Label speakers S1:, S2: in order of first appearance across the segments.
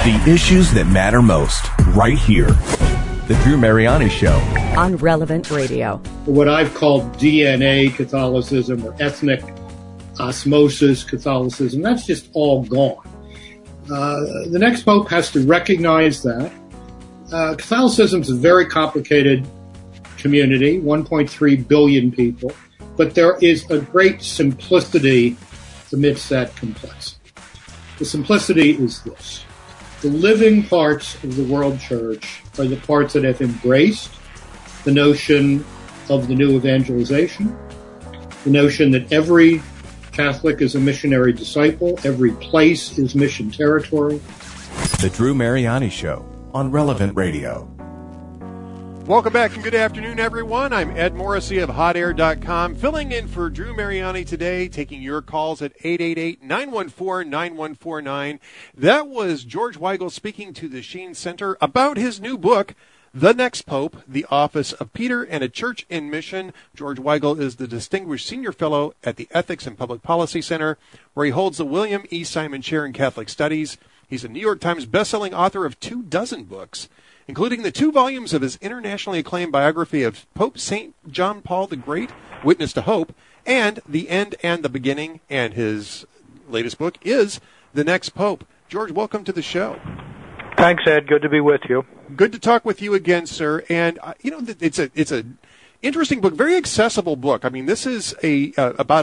S1: The issues that matter most, right here. The Drew Mariani Show.
S2: On Relevant Radio.
S3: What I've called DNA Catholicism or ethnic osmosis Catholicism, that's just all gone. The next Pope has to recognize that. Catholicism is a very complicated community, 1.3 billion people, but there is a great simplicity amidst that complexity. The simplicity is this. The living parts of the world church are the parts that have embraced the notion of the new evangelization, the notion that every Catholic is a missionary disciple, every place is mission territory.
S1: The Drew Mariani Show on Relevant Radio.
S4: Welcome back and good afternoon, everyone. I'm Ed Morrissey of HotAir.com, filling in for Drew Mariani today, taking your calls at 888-914-9149. That was George Weigel speaking to the Sheen Center about his new book, The Next Pope, The Office of Peter and a Church in Mission. George Weigel is the Distinguished Senior Fellow at the Ethics and Public Policy Center, where he holds the William E. Simon Chair in Catholic Studies. He's a New York Times bestselling author of 24 books, including the 2 volumes of his internationally acclaimed biography of Pope St. John Paul the Great, Witness to Hope, and The End and the Beginning, and his latest book is The Next Pope. George, welcome to the show.
S5: Thanks, Ed. Good to be with you.
S4: Good to talk with you again, sir. And, it's a interesting book, very accessible book. I mean, this is about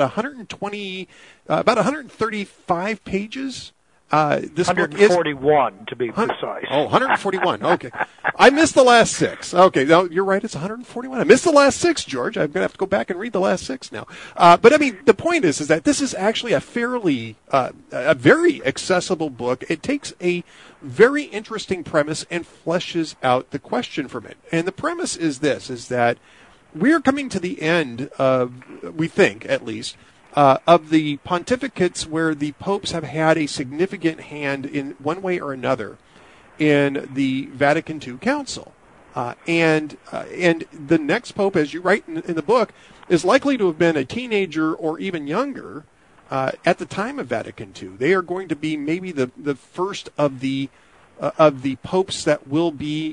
S4: 135 pages. This
S5: 141
S4: book is,
S5: to be precise.
S4: Oh, 141. Okay. I missed the last 6. Okay. No, you're right. It's 141. I missed the last 6, George. I'm going to have to go back and read the last 6 now. But I mean, the point is that this is actually a very accessible book. It takes a very interesting premise and fleshes out the question from it. And the premise is this, is that we're coming to the end of, we think at least, of the pontificates where the popes have had a significant hand in one way or another in the Vatican II Council. And the next pope, as you write in the book, is likely to have been a teenager or even younger at the time of Vatican II. They are going to be maybe the first of the popes that will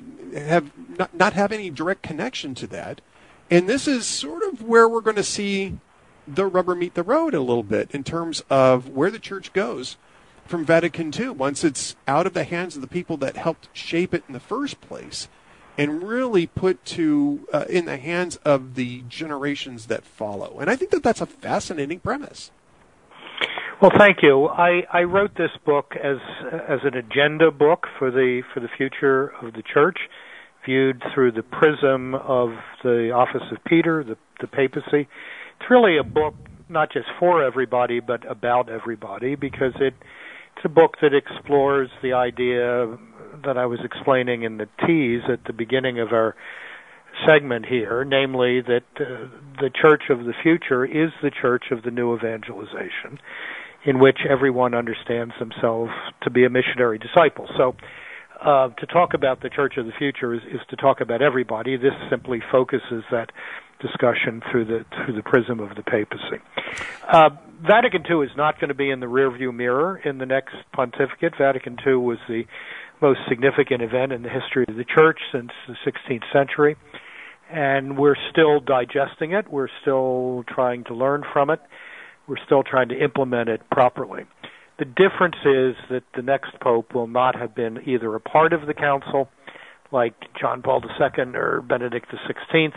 S4: not have any direct connection to that. And this is sort of where we're going to see the rubber meet the road a little bit in terms of where the church goes from Vatican II once it's out of the hands of the people that helped shape it in the first place and really put in the hands of the generations that follow. And I think that that's a fascinating premise.
S5: Well, thank you. I wrote this book as an agenda book for the future of the church, viewed through the prism of the Office of Peter, the papacy. It's really a book not just for everybody, but about everybody, because it's a book that explores the idea that I was explaining in the tease at the beginning of our segment here, namely that the church of the future is the church of the new evangelization, in which everyone understands themselves to be a missionary disciple. So to talk about the church of the future is to talk about everybody. This simply focuses that discussion through the prism of the papacy. Vatican II is not going to be in the rearview mirror in the next pontificate. Vatican II was the most significant event in the history of the church since the 16th century, and we're still digesting it. We're still trying to learn from it. We're still trying to implement it properly. The difference is that the next pope will not have been either a part of the council, like John Paul II or Benedict XVI,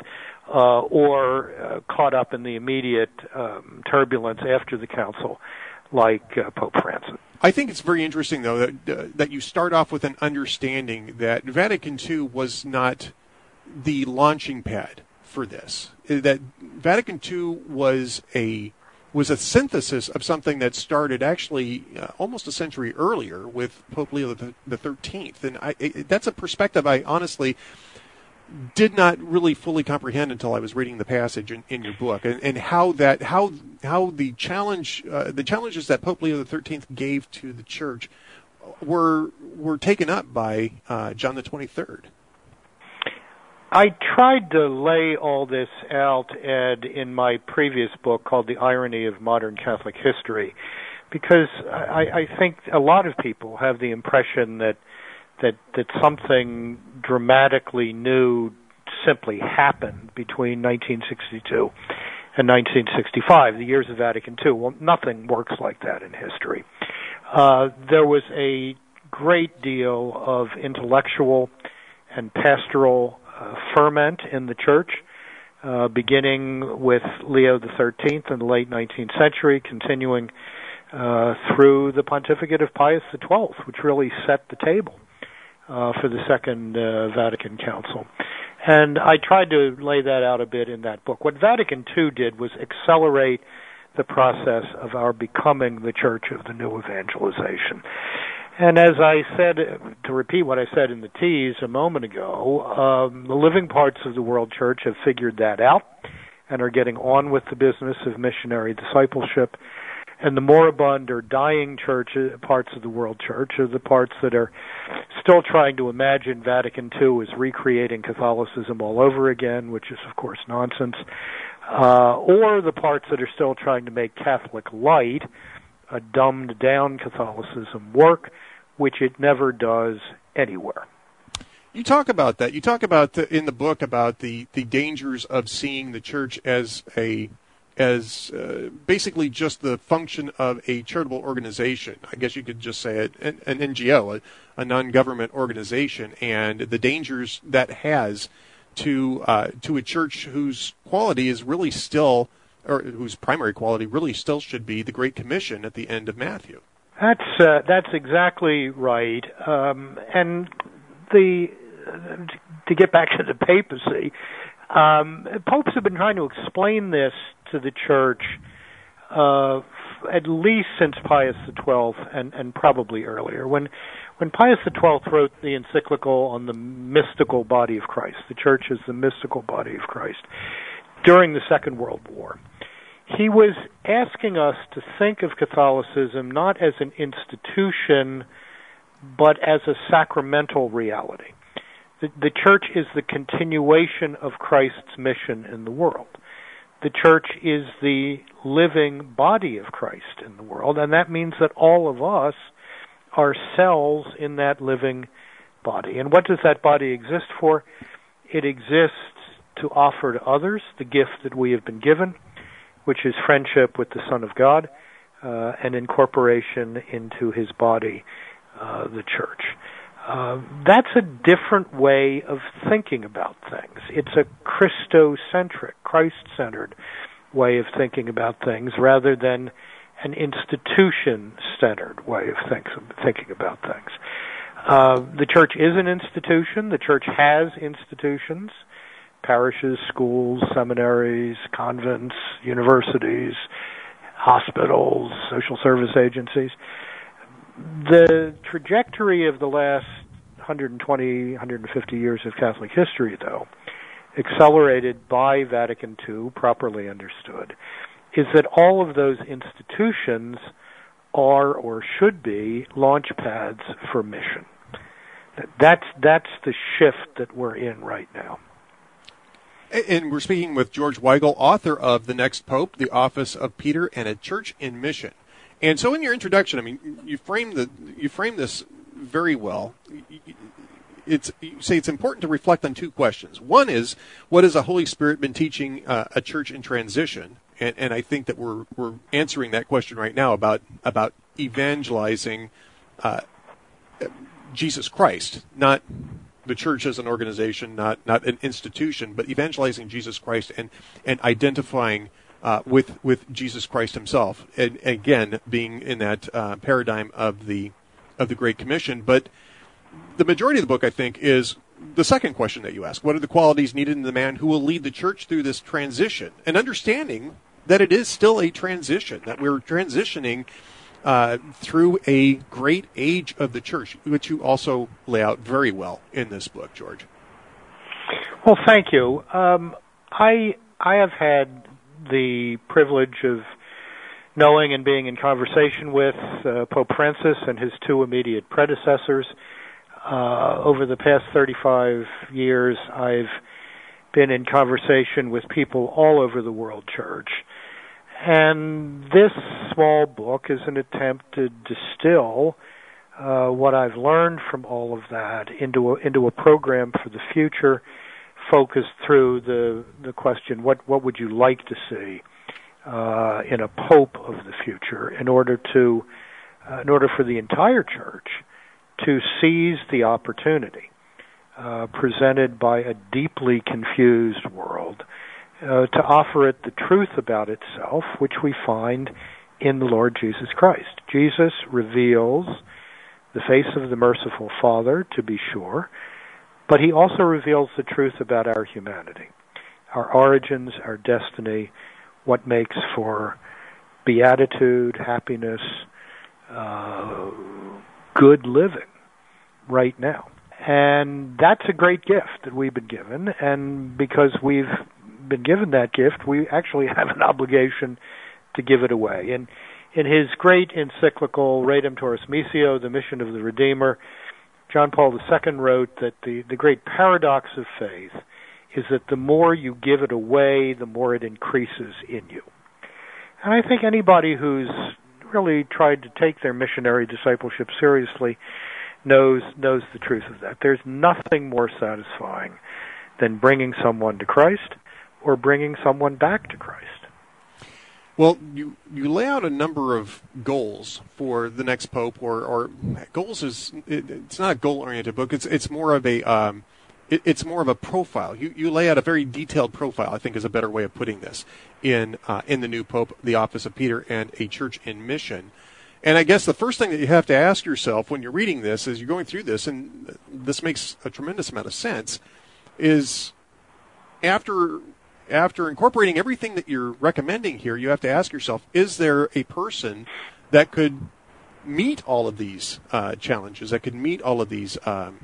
S5: or caught up in the immediate turbulence after the council, like Pope Francis.
S4: I think it's very interesting, though, that you start off with an understanding that Vatican II was not the launching pad for this. That Vatican II was a synthesis of something that started actually almost a century earlier with Pope Leo the 13th, and that's a perspective I honestly did not really fully comprehend until I was reading the passage in your book, and how the challenges that Pope Leo the 13th gave to the church were taken up by John the 23rd.
S5: I tried to lay all this out, Ed, in my previous book called The Irony of Modern Catholic History, because I think a lot of people have the impression that that something dramatically new simply happened between 1962 and 1965, the years of Vatican II. Well, nothing works like that in history. There was a great deal of intellectual and pastoral ferment in the Church, beginning with Leo XIII in the late 19th century, continuing through the pontificate of Pius XII, which really set the table for the Second Vatican Council. And I tried to lay that out a bit in that book. What Vatican II did was accelerate the process of our becoming the Church of the New Evangelization. And as I said, to repeat what I said in the tease a moment ago, the living parts of the World Church have figured that out and are getting on with the business of missionary discipleship. And the moribund or dying parts of the World Church are the parts that are still trying to imagine Vatican II as recreating Catholicism all over again, which is, of course, nonsense, or the parts that are still trying to make Catholic light, a dumbed-down Catholicism, work, which it never does anywhere.
S4: You talk about that. You talk about in the book about the dangers of seeing the Church as basically just the function of a charitable organization. I guess you could just say it, an NGO, a non-government organization, and the dangers that has to a church whose quality is really still, or whose primary quality really still should be the Great Commission at the end of Matthew.
S5: That's exactly right. And to get back to the papacy, popes have been trying to explain this to the Church at least since Pius XII and probably earlier. When Pius XII wrote the encyclical on the mystical body of Christ, the Church is the mystical body of Christ, during the Second World War, he was asking us to think of Catholicism not as an institution, but as a sacramental reality. The Church is the continuation of Christ's mission in the world. The Church is the living body of Christ in the world, and that means that all of us are cells in that living body. And what does that body exist for? It exists to offer to others the gift that we have been given, which is friendship with the Son of God and incorporation into his body, the Church. That's a different way of thinking about things. It's a Christocentric, Christ-centered way of thinking about things rather than an institution-centered way of thinking about things. The Church is an institution. The Church has institutions, parishes, schools, seminaries, convents, universities, hospitals, social service agencies. The trajectory of the last 120, 150 years of Catholic history, though, accelerated by Vatican II, properly understood, is that all of those institutions are or should be launch pads for mission. That's the shift that we're in right now.
S4: And we're speaking with George Weigel, author of The Next Pope, The Office of Peter, and A Church in Mission. And so in your introduction, I mean, you frame this very well. You say it's important to reflect on two questions. One is, what has the Holy Spirit been teaching a church in transition? And I think that we're answering that question right now about evangelizing Jesus Christ, not the church as an organization, not an institution, but evangelizing Jesus Christ and identifying with Jesus Christ himself, and again being in that paradigm of the Great Commission. But the majority of the book, I think, is the second question that you ask: what are the qualities needed in the man who will lead the church through this transition? And understanding that it is still a transition, that we're transitioning through a great age of the church, which you also lay out very well in this book, George.
S5: Well, thank you. I have had the privilege of knowing and being in conversation with Pope Francis and his two immediate predecessors. Over the past 35 years, I've been in conversation with people all over the world church. And this small book is an attempt to distill what I've learned from all of that into a program for the future, focused through the question, what would you like to see in a pope of the future, in order for the entire church to seize the opportunity presented by a deeply confused world, to offer it the truth about itself, which we find in the Lord Jesus Christ. Jesus reveals the face of the merciful Father, to be sure, but he also reveals the truth about our humanity, our origins, our destiny, what makes for beatitude, happiness, good living right now. And that's a great gift that we've been given, and because we've been given that gift, we actually have an obligation to give it away. And in his great encyclical, Redemptoris Missio, The Mission of the Redeemer, John Paul II wrote that the great paradox of faith is that the more you give it away, the more it increases in you. And I think anybody who's really tried to take their missionary discipleship seriously knows the truth of that. There's nothing more satisfying than bringing someone to Christ or bringing someone back to Christ.
S4: Well, you lay out a number of goals for the next pope, or goals it's not a goal-oriented book. It's more of a it's more of a profile. You lay out a very detailed profile, I think is a better way of putting this, in the new pope, the office of Peter, and a church in mission. And I guess the first thing that you have to ask yourself when you're reading this, as you're going through this, and this makes a tremendous amount of sense, is after incorporating everything that you're recommending here, you have to ask yourself, is there a person that could meet all of these challenges, that could meet all of these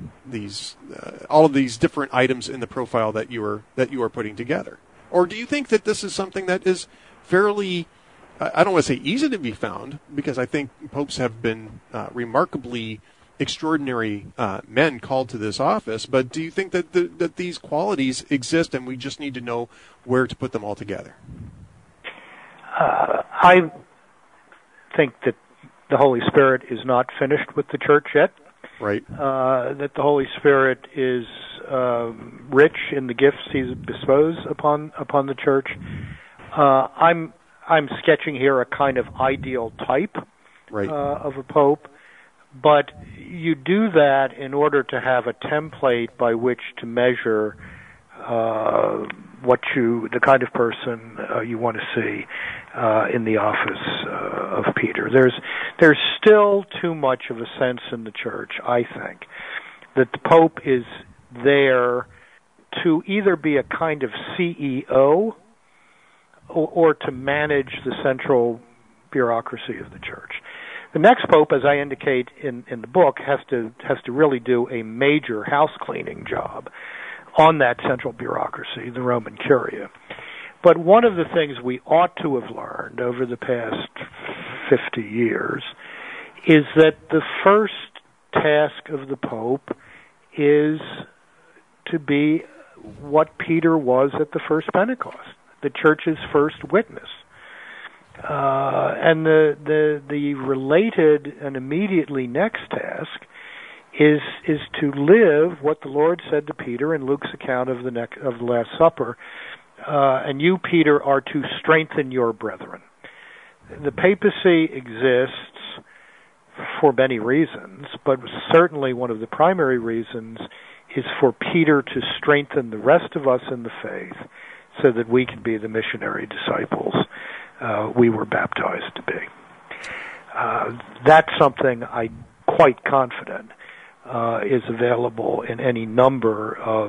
S4: different items in the profile that you are putting together? Or do you think that this is something that is fairly, I don't want to say easy to be found, because I think popes have been remarkably extraordinary men called to this office, but do you think that these qualities exist and we just need to know where to put them all together?
S5: I think that the Holy Spirit is not finished with the church yet.
S4: Right.
S5: That the Holy Spirit is rich in the gifts he bestows upon the church. I'm sketching here a kind of ideal type of a pope, but you do that in order to have a template by which to measure the kind of person you want to see in the office of Peter. There's still too much of a sense in the church, I think, that the Pope is there to either be a kind of CEO or to manage the central bureaucracy of the church. The next pope, as I indicate in the book, has to really do a major house cleaning job on that central bureaucracy, the Roman Curia. But one of the things we ought to have learned over the past 50 years is that the first task of the Pope is to be what Peter was at the first Pentecost, the church's first witness. And the related and immediately next task is to live what the Lord said to Peter in Luke's account of the Last Supper. And you, Peter, are to strengthen your brethren. The papacy exists for many reasons, but certainly one of the primary reasons is for Peter to strengthen the rest of us in the faith so that we can be the missionary disciples we were baptized to be. That's something I'm quite confident is available in any number of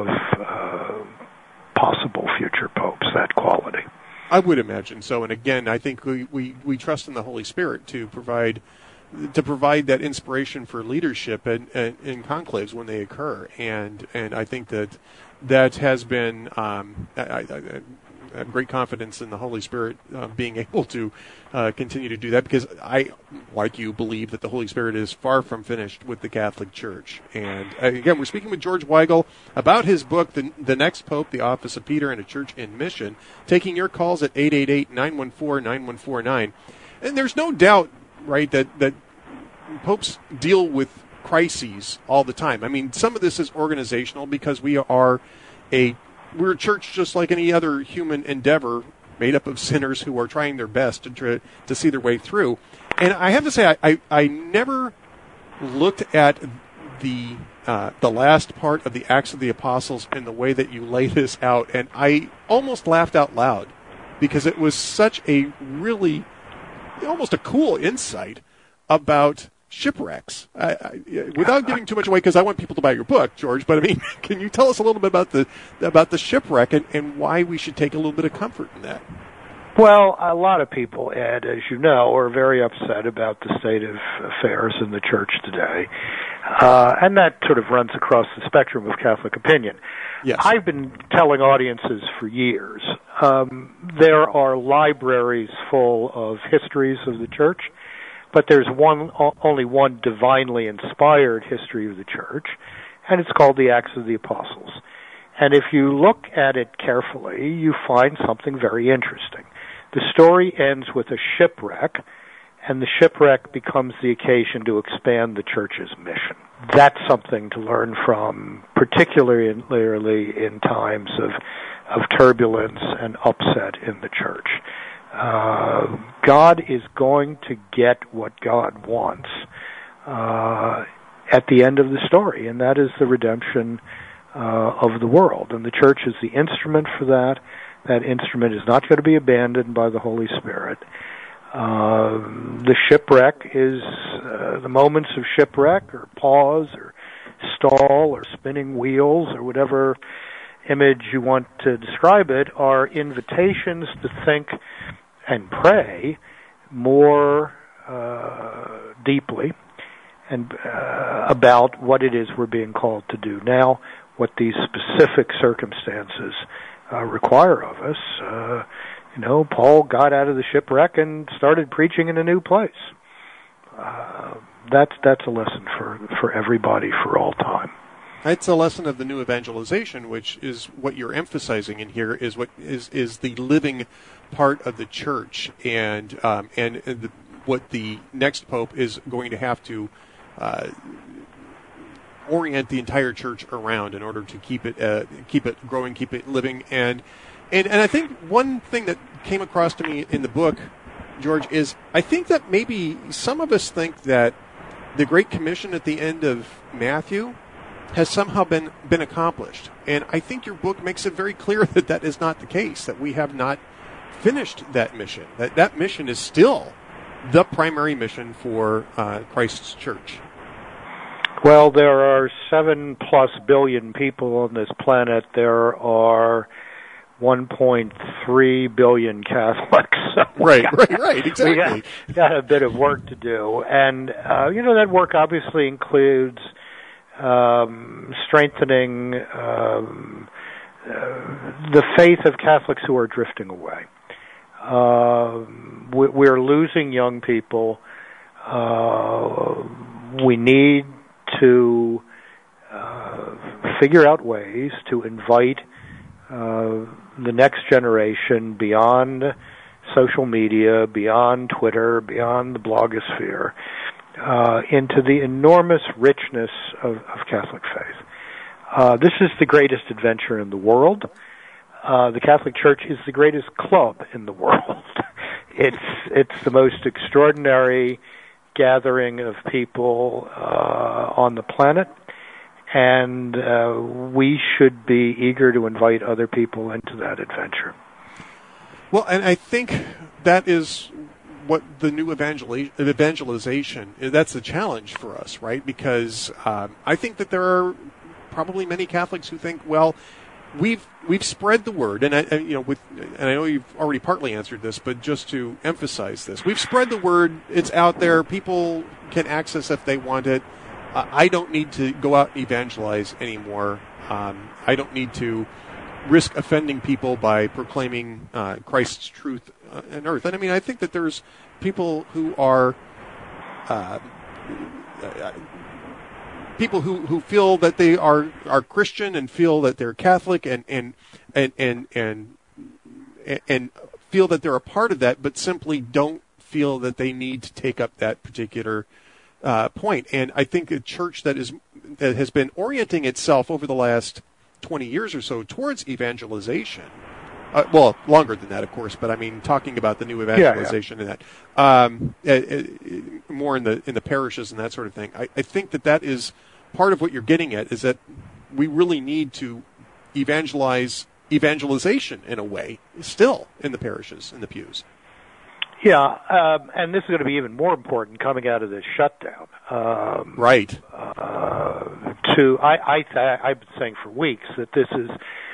S5: possible future popes, that quality.
S4: I would imagine so. And again, I think we trust in the Holy Spirit to provide that inspiration for leadership in conclaves when they occur. And I think that has been I have great confidence in the Holy Spirit being able to continue to do that, because I, like you, believe that the Holy Spirit is far from finished with the Catholic Church. And again, we're speaking with George Weigel about his book, The Next Pope, The Office of Peter and a Church in Mission, taking your calls at 888-914-9149. And there's no doubt, right, that popes deal with crises all the time. I mean, some of this is organizational because we're a church just like any other human endeavor, made up of sinners who are trying their best to see their way through. And I have to say, I never looked at the last part of the Acts of the Apostles in the way that you lay this out, and I almost laughed out loud because it was such a really, almost a cool insight about shipwrecks. Without giving too much away, because I want people to buy your book, George, but I mean, can you tell us a little bit about the shipwreck and why we should take a little bit of comfort in that?
S5: Well, a lot of people, Ed, as you know, are very upset about the state of affairs in the church today. And that sort of runs across the spectrum of Catholic opinion.
S4: Yes.
S5: I've been telling audiences for years, there are libraries full of histories of the church, but there's only one divinely inspired history of the church, and it's called the Acts of the Apostles. And if you look at it carefully, you find something very interesting. The story ends with a shipwreck, and the shipwreck becomes the occasion to expand the church's mission. That's something to learn from, particularly in times of turbulence and upset in the church. God is going to get what God wants at the end of the story, and that is the redemption of the world. And the church is the instrument for that. That instrument is not going to be abandoned by the Holy Spirit. The shipwreck is the moments of shipwreck or pause or stall or spinning wheels or whatever image you want to describe it are invitations to think and pray more deeply and about what it is we're being called to do now, what these specific circumstances require of us. Paul got out of the shipwreck and started preaching in a new place. That's a lesson for everybody for all time.
S4: It's a lesson of the new evangelization, which is what you're emphasizing in here. Is what is the living part of the church, and what the next pope is going to have to orient the entire church around in order to keep it growing, keep it living, and I think one thing that came across to me in the book, George, is I think that maybe some of us think that the Great Commission at the end of Matthew has somehow been accomplished, and I think your book makes it very clear that that is not the case, that we have not finished that mission, that mission is still the primary mission for Christ's church.
S5: Well, there are 7+ billion people on this planet. There are 1.3 billion Catholics. So
S4: right, exactly.
S5: We got a bit of work to do. And, that work obviously includes strengthening the faith of Catholics who are drifting away. We're losing young people. We need to figure out ways to invite the next generation beyond social media, beyond Twitter, beyond the blogosphere, into the enormous richness of Catholic faith. This is the greatest adventure in the world. The Catholic Church is the greatest club in the world. It's the most extraordinary gathering of people on the planet, and we should be eager to invite other people into that adventure.
S4: Well, and I think that is what the new evangelization, that's a challenge for us, right? Because I think that there are probably many Catholics who think, well, we've spread the word, and I know you've already partly answered this, but just to emphasize this, we've spread the word. It's out there. People can access if they want it. I don't need to go out and evangelize anymore. I don't need to risk offending people by proclaiming Christ's truth on earth. And I mean, I think that there's people who are people who feel that they are Christian and feel that they're Catholic and feel that they're a part of that, but simply don't feel that they need to take up that particular point. And I think a church that has been orienting itself over the last 20 years or so towards evangelization. Well, longer than that, of course, but I mean, talking about the new evangelization and that, more in the parishes and that sort of thing. I think that is part of what you're getting at, is that we really need to evangelization in a way, still in the parishes, in the pews.
S5: Yeah, and this is going to be even more important coming out of this shutdown.
S4: Right.
S5: I've been saying for weeks that this is,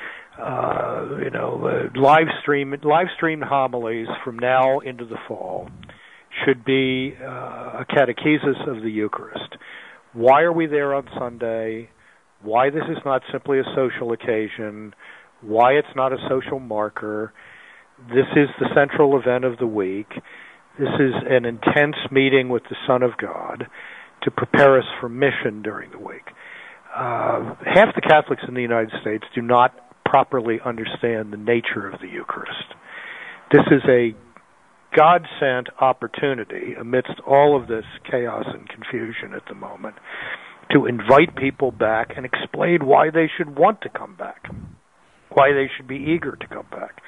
S5: live streamed homilies from now into the fall should be a catechesis of the Eucharist. Why are we there on Sunday? Why this is not simply a social occasion? Why it's not a social marker? This is the central event of the week. This is an intense meeting with the Son of God to prepare us for mission during the week. Half the Catholics in the United States do not properly understand the nature of the Eucharist. This is a God-sent opportunity amidst all of this chaos and confusion at the moment to invite people back and explain why they should want to come back, why they should be eager to come back,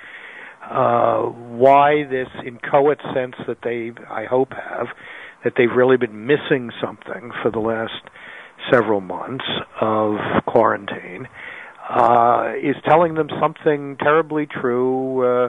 S5: why this inchoate sense that they, I hope, have, that they've really been missing something for the last several months of quarantine, is telling them something terribly true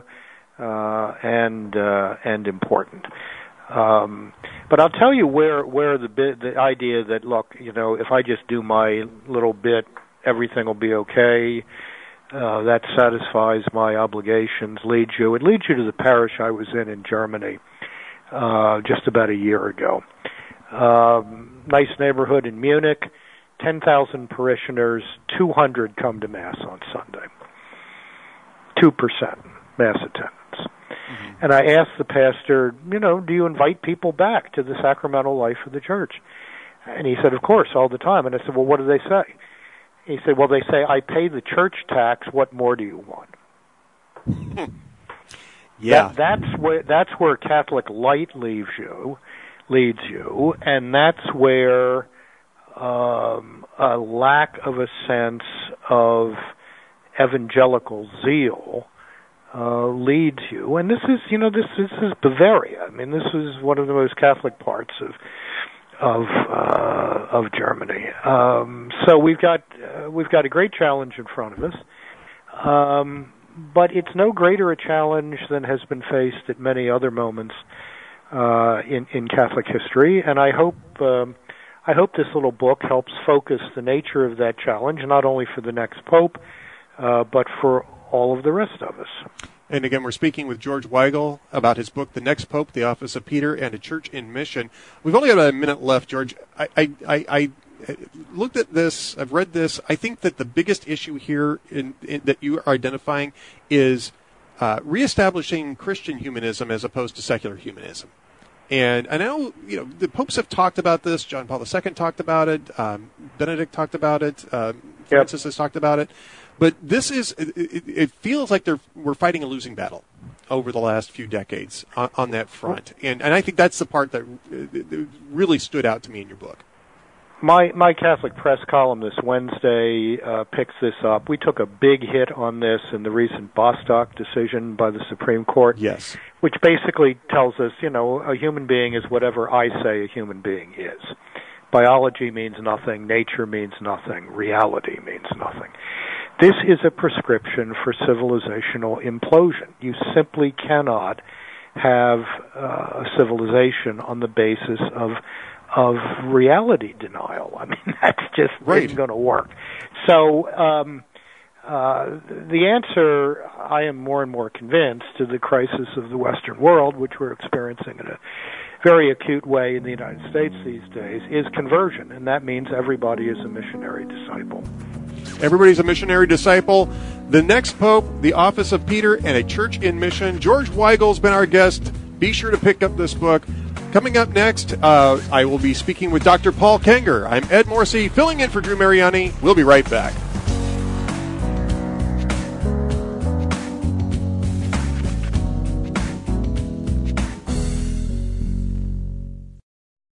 S5: and important. But I'll tell you where the idea that, look, if I just do my little bit, everything will be okay, that satisfies my obligations, leads you. It leads you to the parish I was in Germany just about a year ago. Nice neighborhood in Munich, 10,000 parishioners, 200 come to Mass on Sunday. 2% Mass attendance. Mm-hmm. And I asked the pastor, do you invite people back to the sacramental life of the church? And he said, of course, all the time. And I said, well, what do they say? He said, well, they say, I pay the church tax, what more do you want?
S4: Yeah.
S5: That's where Catholic light leads you, and that's where a lack of a sense of evangelical zeal leads you. And this is Bavaria. I mean, this is one of the most Catholic parts of Germany. So we've got a great challenge in front of us. But it's no greater a challenge than has been faced at many other moments in Catholic history, and I hope this little book helps focus the nature of that challenge, not only for the next Pope, but for all of the rest of us.
S4: And again, we're speaking with George Weigel about his book, The Next Pope, The Office of Peter, and a Church in Mission. We've only got about a minute left, George. I looked at this, I've read this. I think that the biggest issue here that you are identifying is reestablishing Christian humanism as opposed to secular humanism. And I know, the popes have talked about this. John Paul II talked about it. Benedict talked about it. Francis has talked about it. But this is, it feels like we're fighting a losing battle over the last few decades on that front. And I think that's the part that really stood out to me in your book.
S5: My Catholic Press column this Wednesday picks this up. We took a big hit on this in the recent Bostock decision by the Supreme Court.
S4: Yes.
S5: Which basically tells us, a human being is whatever I say a human being is. Biology means nothing. Nature means nothing. Reality means nothing. This is a prescription for civilizational implosion. You simply cannot have a civilization on the basis of reality denial. I mean, that's just isn't going to work. So the answer, I am more and more convinced, to the crisis of the Western world, which we're experiencing in a very acute way in the United States these days, is conversion, and that means everybody is a missionary disciple.
S4: Everybody's a missionary disciple. The Next Pope, The Office of Peter, and a Church in Mission. George Weigel's been our guest. Be sure to pick up this book. Coming up next, I will be speaking with Dr. Paul Kenger. I'm Ed Morrissey, filling in for Drew Mariani. We'll be right back.